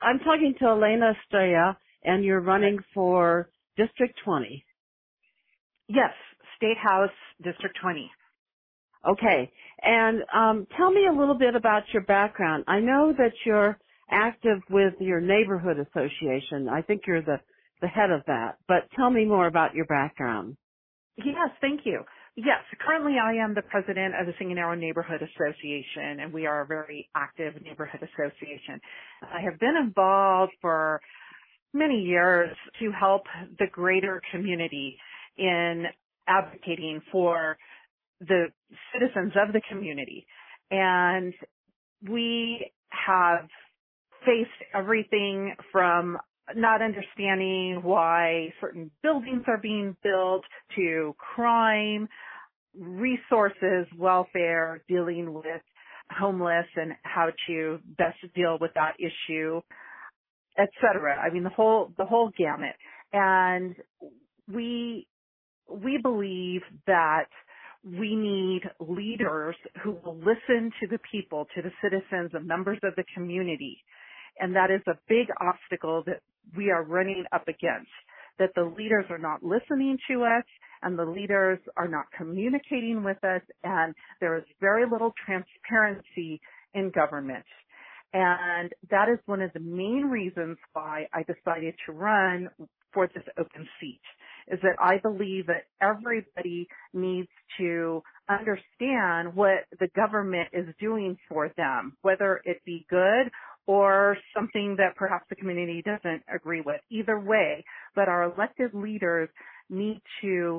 I'm talking to Elena Estrella, and you're running for District 20. Yes, State House, District 20. Okay. And tell me a little bit about your background. I know that you're active with your neighborhood association. I think you're the head of that. But tell me more about your background. Yes, thank you. Yes, currently I am the president of the Singing Arrow Neighborhood Association, and we are a very active neighborhood association. I have been involved for many years to help the greater community in advocating for the citizens of the community. And we have faced everything from not understanding why certain buildings are being built to crime, resources, welfare, dealing with homeless and how to best deal with that issue, et cetera. I mean, the whole gamut. And we believe that we need leaders who will listen to the people, to the citizens, the members of the community. And that is a big obstacle that we are running up against, that the leaders are not listening to us and the leaders are not communicating with us, and there is very little transparency in government. And that is one of the main reasons why I decided to run for this open seat, is that I believe that everybody needs to understand what the government is doing for them, whether it be good or something that perhaps the community doesn't agree with. Either way, but our elected leaders need to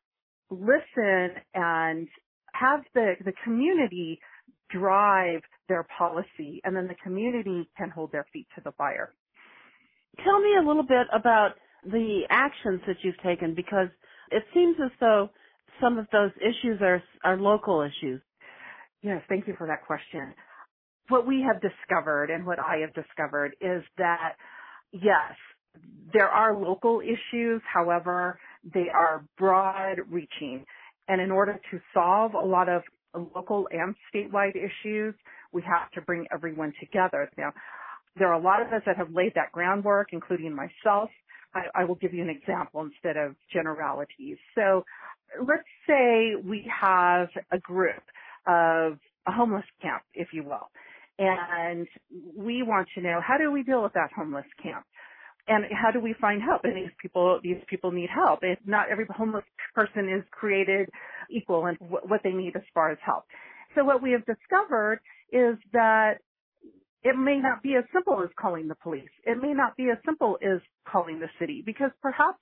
listen and have the community drive their policy, and then the community can hold their feet to the fire. Tell me a little bit about the actions that you've taken, because it seems as though some of those issues are local issues. Yes, thank you for that question. What we have discovered and what I have discovered is that, yes, there are local issues. However, they are broad reaching. And in order to solve a lot of local and statewide issues, we have to bring everyone together. Now, there are a lot of us that have laid that groundwork, including myself. I will give you an example instead of generalities. So let's say we have a group of a homeless camp, if you will, and we want to know, how do we deal with that homeless camp? And how do we find help? And these people need help. Not every homeless person is created equal in what they need as far as help. So what we have discovered is that it may not be as simple as calling the police. It may not be as simple as calling the city, because perhaps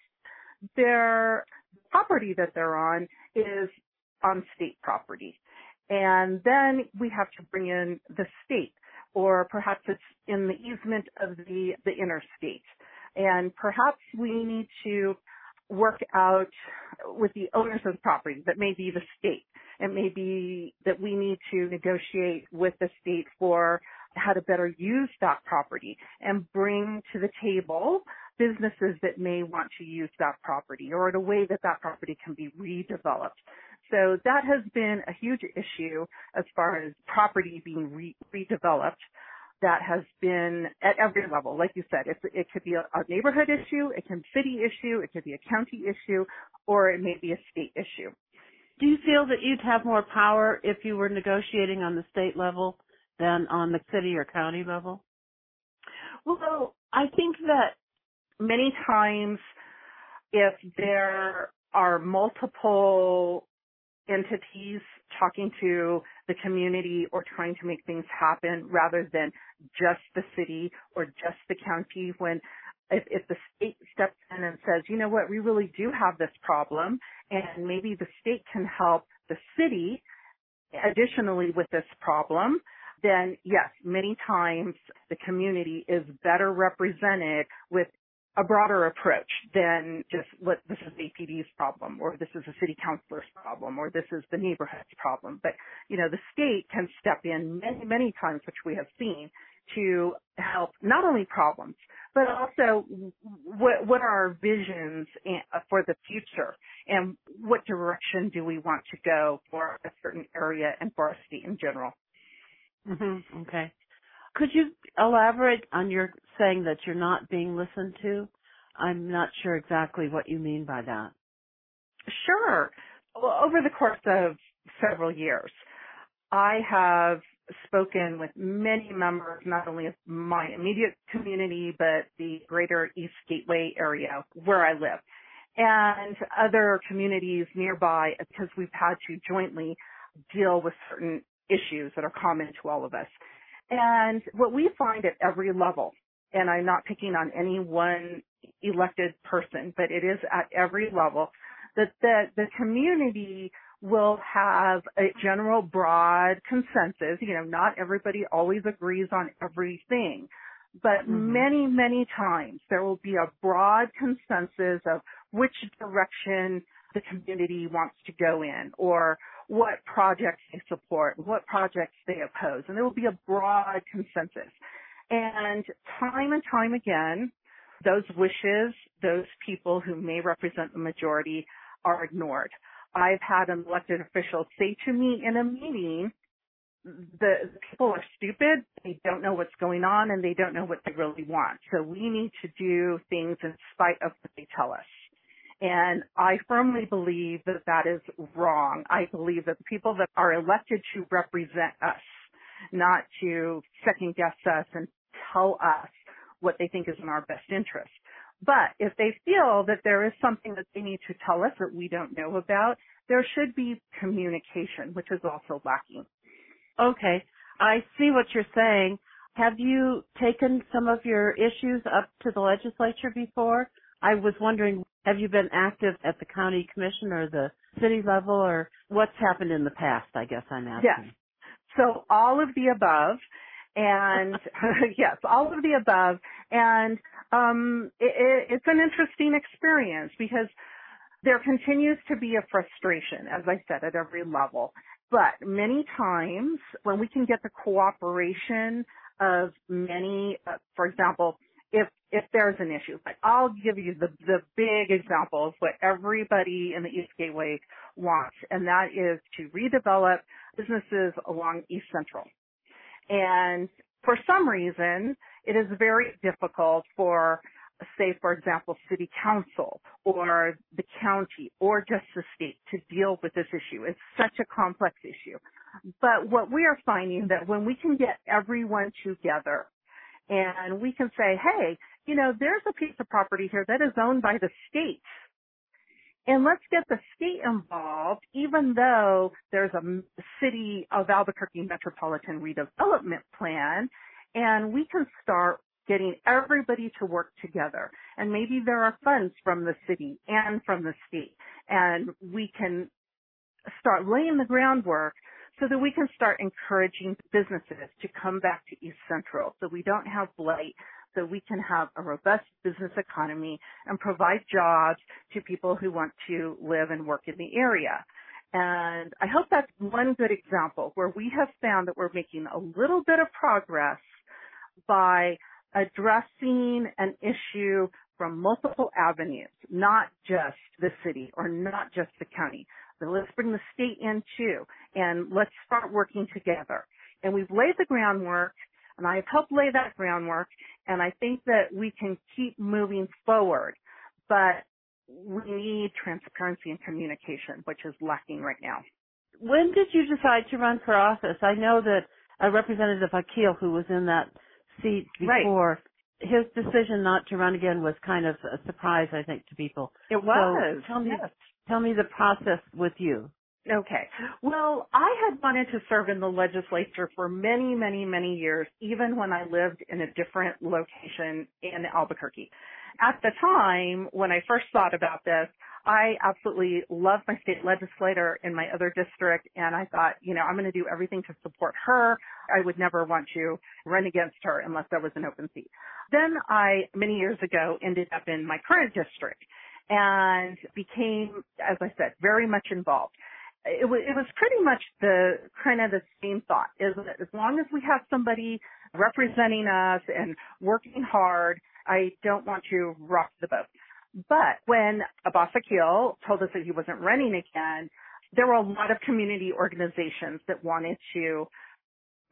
their property that they're on is on state property. And then we have to bring in the state, or perhaps it's in the easement of the interstate. And perhaps we need to work out with the owners of the property. That may be the state. It may be that we need to negotiate with the state for how to better use that property and bring to the table businesses that may want to use that property, or in a way that that property can be redeveloped. So that has been a huge issue as far as property being redeveloped. That has been at every level. Like you said, it could be a neighborhood issue, it can be a city issue, it could be a county issue, or it may be a state issue. Do you feel that you'd have more power if you were negotiating on the state level than on the city or county level? Well, I think that many times if there are multiple entities talking to the community or trying to make things happen rather than just the city or just the county, when if the state steps in and says, you know what, we really do have this problem, and maybe the state can help the city additionally with this problem, then yes, many times the community is better represented with a broader approach than just this is APD's problem, or this is a city councilor's problem, or this is the neighborhood's problem. But, you know, the state can step in many, many times, which we have seen, to help not only problems, but also what are our visions for the future, and what direction do we want to go for a certain area and for our state in general. Mm-hmm. Okay. Could you elaborate on your saying that you're not being listened to? I'm not sure exactly what you mean by that. Sure. Well, over the course of several years, I have spoken with many members, not only of my immediate community, but the greater East Gateway area where I live, and other communities nearby, because we've had to jointly deal with certain issues that are common to all of us. And what we find at every level, and I'm not picking on any one elected person, but it is at every level, that the community will have a general broad consensus. You know, not everybody always agrees on everything, but many, many times there will be a broad consensus of which direction the community wants to go in, or what projects they support, what projects they oppose, and there will be a broad consensus. And time again, those wishes, those people who may represent the majority are ignored. I've had an elected official say to me in a meeting, the people are stupid, they don't know what's going on, and they don't know what they really want. So we need to do things in spite of what they tell us. And I firmly believe that that is wrong. I believe that the people that are elected to represent us, not to second guess us and tell us what they think is in our best interest. But if they feel that there is something that they need to tell us that we don't know about, there should be communication, which is also lacking. Okay. I see what you're saying. Have you taken some of your issues up to the legislature before? I was wondering, have you been active at the county commission or the city level, or what's happened in the past, I guess I'm asking. Yes. So all of the above. And yes, all of the above. And it's an interesting experience because there continues to be a frustration, as I said, at every level. But many times when we can get the cooperation of many, for example, if there's an issue, like I'll give you the big example of what everybody in the East Gateway wants, and that is to redevelop businesses along East Central. And for some reason, it is very difficult for, say, for example, city council or the county or just the state to deal with this issue. It's such a complex issue. But what we are finding that when we can get everyone together and we can say, hey, you know, there's a piece of property here that is owned by the state. And let's get the state involved, even though there's a city of Albuquerque metropolitan redevelopment plan, and we can start getting everybody to work together. And maybe there are funds from the city and from the state, and we can start laying the groundwork so that we can start encouraging businesses to come back to East Central so we don't have blight, so we can have a robust business economy and provide jobs to people who want to live and work in the area. And I hope that's one good example where we have found that we're making a little bit of progress by addressing an issue from multiple avenues, not just the city or not just the county. But let's bring the state in too, and let's start working together. And we've laid the groundwork, and I have helped lay that groundwork, and I think that we can keep moving forward. But we need transparency and communication, which is lacking right now. When did you decide to run for office? I know that Representative Akil, who was in that seat before, his decision not to run again was kind of a surprise, I think, to people. It was. So tell me the process with you. Okay. Well, I had wanted to serve in the legislature for many, many, many years, even when I lived in a different location in Albuquerque. At the time, when I first thought about this, I absolutely loved my state legislator in my other district, and I thought, you know, I'm going to do everything to support her. I would never want to run against her unless there was an open seat. Then I, many years ago, ended up in my current district and became, as I said, very much involved. It was pretty much the kind of the same thought, is that as long as we have somebody representing us and working hard, I don't want to rock the boat. But when Abbas Akil told us that he wasn't running again, there were a lot of community organizations that wanted to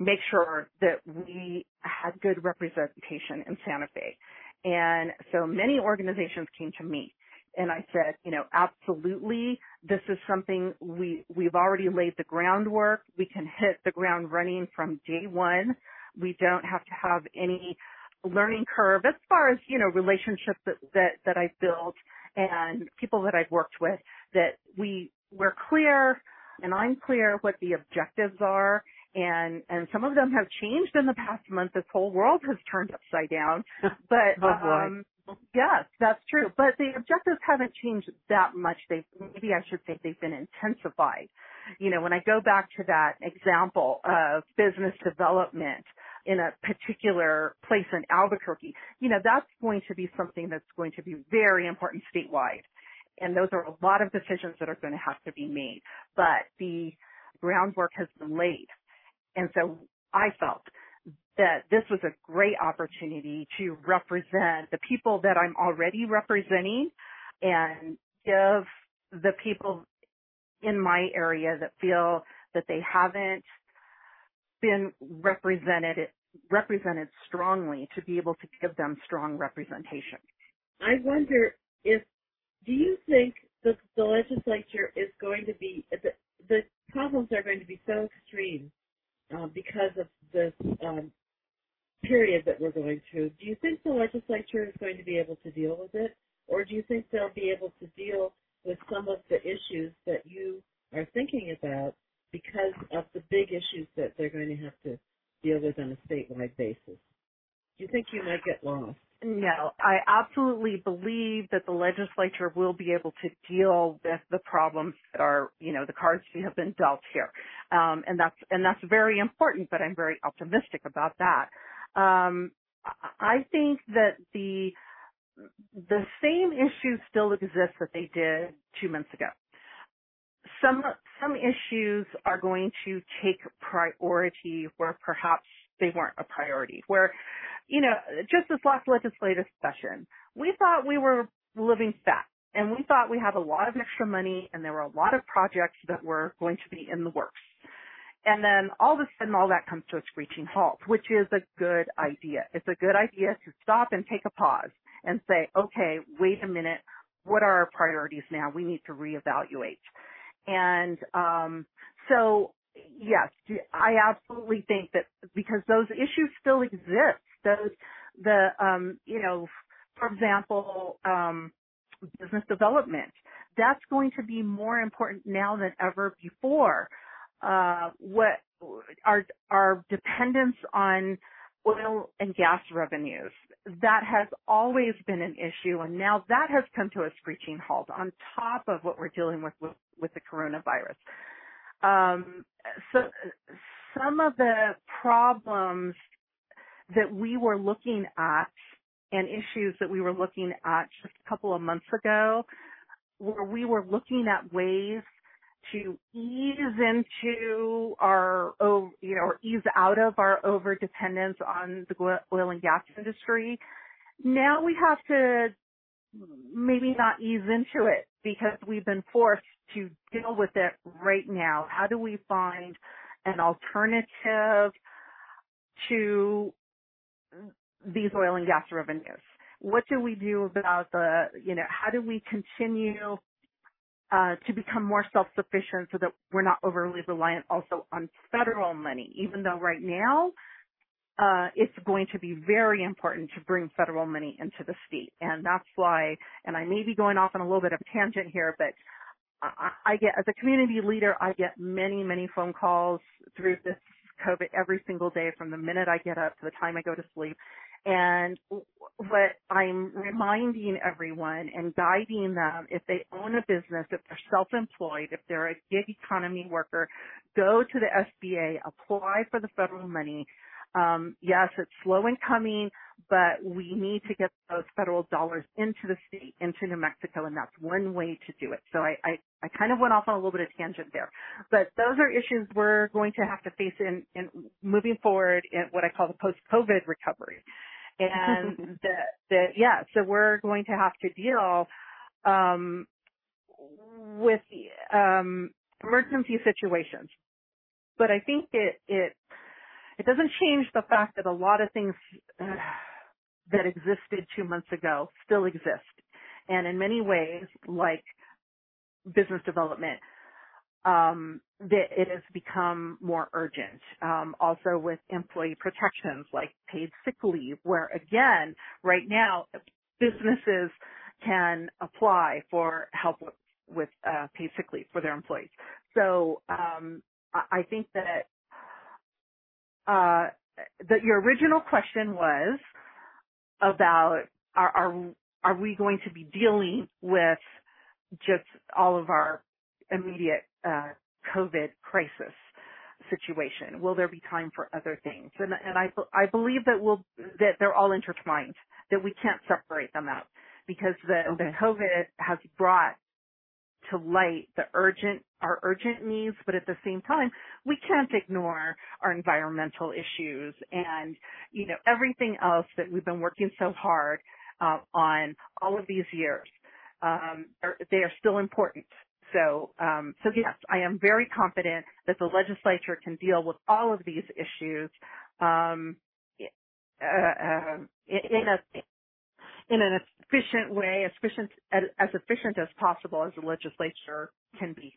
make sure that we had good representation in Santa Fe. And so many organizations came to me and I said, absolutely, this is something we've already laid the groundwork. We can hit the ground running from day one. We don't have to have any learning curve as far as, relationships that I've built and people that I've worked with, that we're clear and I'm clear what the objectives are. And some of them have changed in the past month. This whole world has turned upside down. But, yes, that's true. But the objectives haven't changed that much. Maybe I should say they've been intensified. When I go back to that example of business development in a particular place in Albuquerque, that's going to be something that's going to be very important statewide. And those are a lot of decisions that are going to have to be made. But the groundwork has been laid. And so I felt that this was a great opportunity to represent the people that I'm already representing and give the people in my area that feel that they haven't been represented strongly, to be able to give them strong representation. I wonder do you think the legislature is going to be, the problems are going to be so extreme because of this period that we're going through? Do you think the legislature is going to be able to deal with it? Or do you think they'll be able to deal with some of the issues that you are thinking about because of the big issues that they're going to have to deal with on a statewide basis? Do you think you might get lost? No, I absolutely believe that the legislature will be able to deal with the problems that are, the cards we have been dealt here. And that's very important, but I'm very optimistic about that. I think that the same issues still exist that they did 2 months ago. Some issues are going to take priority where perhaps they weren't a priority, where, just this last legislative session, we thought we were living fat and we thought we had a lot of extra money and there were a lot of projects that were going to be in the works. And then all of a sudden all that comes to a screeching halt, which is a good idea. It's a good idea to stop and take a pause and say, okay, wait a minute. What are our priorities now? We need to reevaluate. And, so yes, I absolutely think that because those issues still exist, for example, business development, that's going to be more important now than ever before. What our dependence on oil and gas revenues, that has always been an issue, and now that has come to a screeching halt on top of what we're dealing with the coronavirus. So some of the problems that we were looking at and issues that we were looking at just a couple of months ago, where we were looking at ways to ease into our, or ease out of our over dependence on the oil and gas industry. Now we have to maybe not ease into it because we've been forced to deal with it right now. How do we find an alternative to these oil and gas revenues? What do we do about how do we continue to become more self-sufficient so that we're not overly reliant also on federal money, even though right now it's going to be very important to bring federal money into the state. And that's why, and I may be going off on a little bit of a tangent here, but I get, as a community leader, I get many, many phone calls through this COVID every single day from the minute I get up to the time I go to sleep. And what I'm reminding everyone and guiding them, if they own a business, if they're self-employed, if they're a gig economy worker, go to the SBA, apply for the federal money. Yes, it's slow in coming, but we need to get those federal dollars into the state, into New Mexico, and that's one way to do it. So I kind of went off on a little bit of tangent there. But those are issues we're going to have to face in moving forward in what I call the post-COVID recovery. And so we're going to have to deal with emergency situations. But I think it It doesn't change the fact that a lot of things that existed 2 months ago still exist. And in many ways, like business development, that it has become more urgent. Also with employee protections like paid sick leave, where again, right now, businesses can apply for help with paid sick leave for their employees. So I think that your original question was about are we going to be dealing with just all of our immediate COVID crisis situation? Will there be time for other things? And I believe that they're all intertwined, that we can't separate them out, because the COVID has brought to light our urgent needs, but at the same time, we can't ignore our environmental issues and, everything else that we've been working so hard on all of these years. They are still important. So yes, I am very confident that the legislature can deal with all of these issues in an efficient way, as efficient as possible as the legislature can be.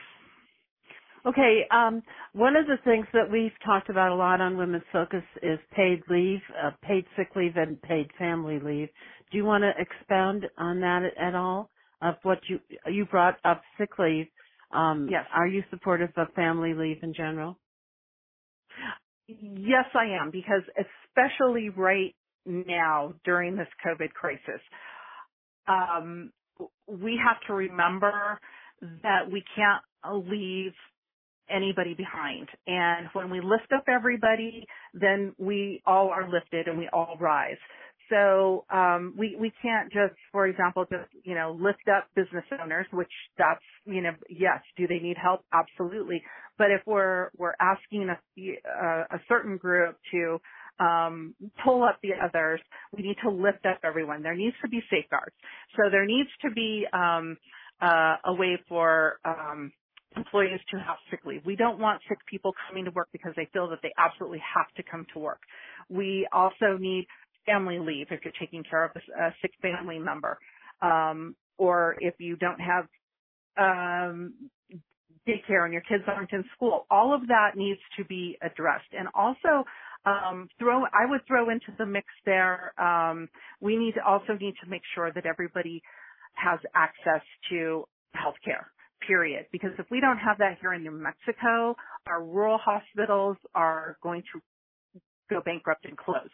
Okay, one of the things that we've talked about a lot on Women's Focus is paid leave, paid sick leave and paid family leave. Do you want to expound on that at all? Of what you brought up sick leave. Yes. Are you supportive of family leave in general? Yes, I am, because especially right now during this COVID crisis, we have to remember that we can't leave anybody behind. And when we lift up everybody, then we all are lifted and we all rise. So we can't just, for example, lift up business owners, which that's, yes, do they need help? Absolutely. But if we're asking a certain group to pull up the others, we need to lift up everyone. There needs to be safeguards. So there needs to be a way for employees to have sick leave. We don't want sick people coming to work because they feel that they absolutely have to come to work. We also need family leave if you're taking care of a sick family member, or if you don't have daycare and your kids aren't in school. All of that needs to be addressed. And also, I would throw into the mix there, we also need to make sure that everybody has access to health care, period. Because if we don't have that here in New Mexico, our rural hospitals are going to go bankrupt and close.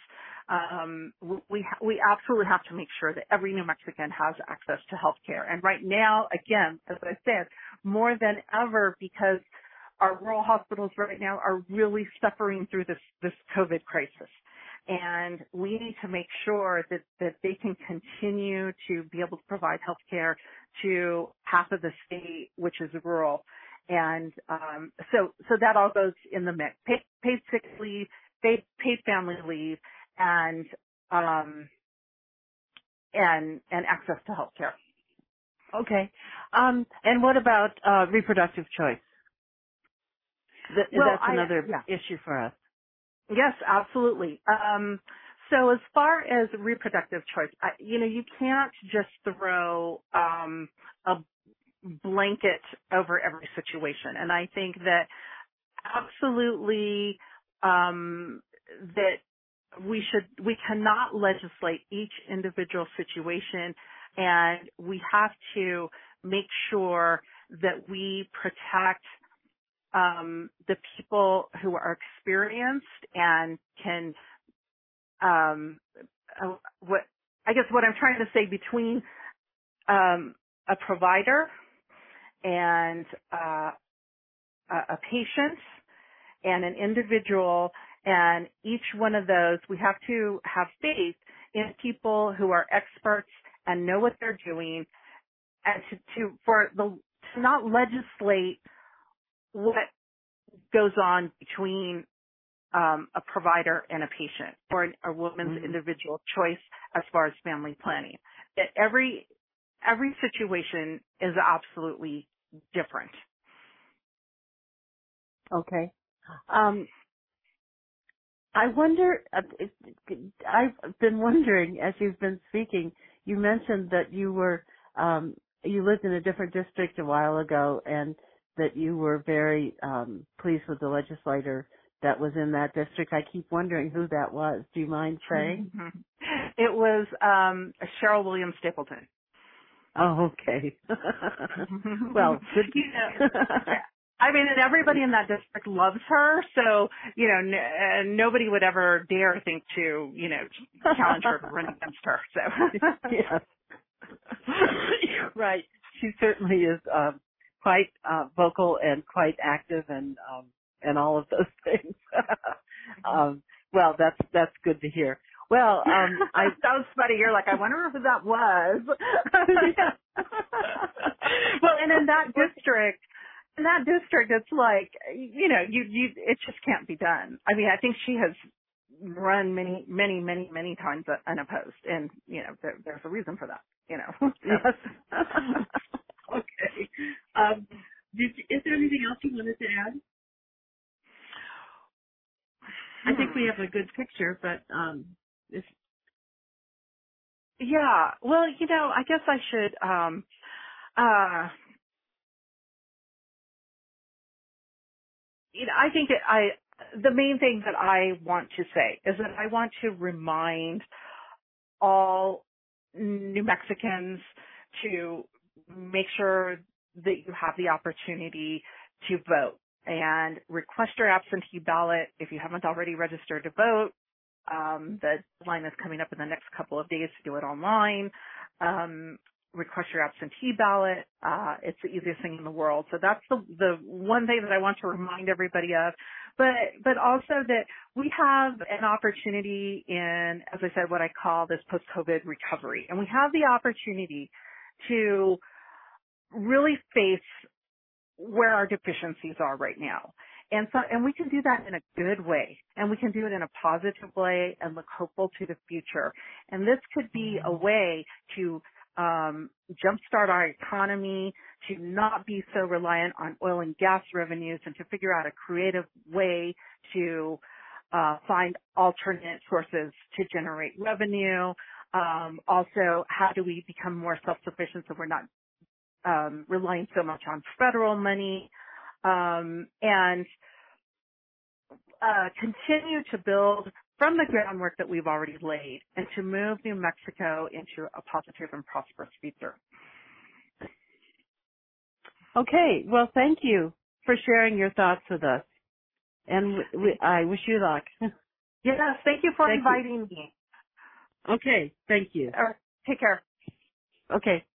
We absolutely have to make sure that every New Mexican has access to health care. And right now, again, as I said, more than ever, because our rural hospitals right now are really suffering through this COVID crisis. And we need to make sure that they can continue to be able to provide health care to half of the state, which is rural. And so that all goes in the mix. Paid sick leave, paid family leave, and access to health care. Okay. And what about reproductive choice? That's another issue for us. Yes, absolutely. So as far as reproductive choice, you can't just throw a blanket over every situation. And I think that absolutely that we cannot legislate each individual situation, and we have to make sure that we protect the people who are experienced and can, what I'm trying to say, between a provider and a patient and an individual, and each one of those, we have to have faith in people who are experts and know what they're doing, and to not legislate what goes on between a provider and a patient, or a woman's individual choice as far as family planning. That every situation is absolutely different. Okay. I wonder, I've been wondering as you've been speaking, you mentioned that you lived in a different district a while ago and that you were very pleased with the legislator that was in that district. I keep wondering who that was. Do you mind saying? It was Cheryl Williams Stapleton. Oh, okay. Well, good. You know, I mean, and everybody in that district loves her, so, you know, nobody would ever dare think to, you know, challenge her to run against her, so. Yes. Right. She certainly is quite vocal and quite active and all of those things. Well, that's good to hear. Well, that was funny. You're like, I wonder who that was. Well, and in that district, it's like, you know, you, it just can't be done. I mean, I think she has run many times unopposed, and you know, there's a reason for that. You know. So. Yes. Okay. Is there anything else you wanted to add? I think we have a good picture, but yeah. Well, you know, I guess I should. You know, I think the main thing that I want to say is that I want to remind all New Mexicans to make sure that you have the opportunity to vote and request your absentee ballot if you haven't already registered to vote. The deadline is coming up in the next couple of days to do it online. Request your absentee ballot. It's the easiest thing in the world. So that's the one thing that I want to remind everybody of. But also that we have an opportunity in, as I said, what I call this post-COVID recovery. And we have the opportunity to really face where our deficiencies are right now. And we can do that in a good way, and we can do it in a positive way and look hopeful to the future. And this could be a way to jumpstart our economy, to not be so reliant on oil and gas revenues, and to figure out a creative way to find alternate sources to generate revenue. Also, how do we become more self-sufficient so we're not relying so much on federal money, and continue to build from the groundwork that we've already laid and to move New Mexico into a positive and prosperous future. Okay. Well, thank you for sharing your thoughts with us. And I wish you luck. Yes, thank you for inviting me. Okay. Thank you. Take care. Okay.